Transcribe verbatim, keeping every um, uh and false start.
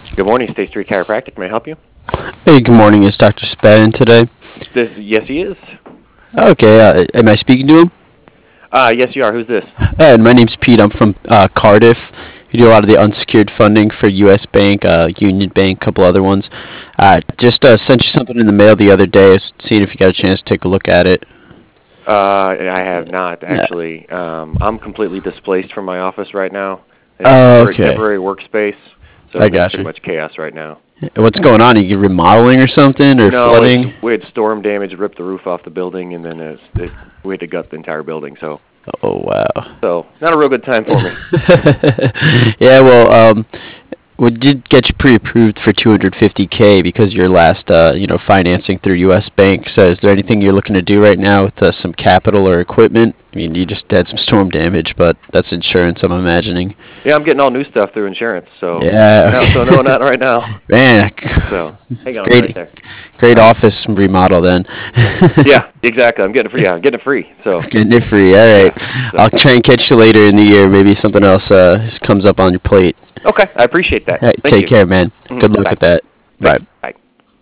Good morning, State Street Chiropractic. May I help you? Hey, good morning. Is Doctor Spadin today? This, yes, he is. Okay, uh, am I speaking to him? Uh, yes, you are. Who's this? Uh, my name's Pete. I'm from uh, Cardiff. We do a lot of the unsecured funding for U S. Bank, uh, Union Bank, a couple other ones. Uh, just uh, sent you something in the mail the other day. I was seeing if you got a chance to take a look at it. Uh, I have not Yeah. actually. Um, I'm completely displaced from my office right now. It's a Oh, temporary, okay. temporary workspace, so I it's got pretty you. much chaos right now. What's going on? Are you remodeling or something, or No, flooding? it's, we had storm damage, ripped the roof off the building, and then it's, it, we had to gut the entire building. So, Oh, wow. so not a real good time for me. Yeah, well, um, we did get you pre-approved for two hundred fifty k because your last, uh, you know, financing through U S. Bank. So, is there anything you're looking to do right now with uh, some capital or equipment? I mean, you just had some storm damage, but that's insurance, I'm imagining. Yeah, I'm getting all new stuff through insurance. So, Yeah. no, so no, not right now. Man, So, hang on, I'll be right great, there. great office remodel then. Yeah, exactly. I'm getting it free. Yeah, I'm getting it free. So, Getting it free. All right. yeah. So, I'll try and catch you later in the year. Maybe something else uh, comes up on your plate. okay, I appreciate that. All right, Thank take you. care, man. Mhm, Good luck bye. with that. Bye. Thanks. Bye.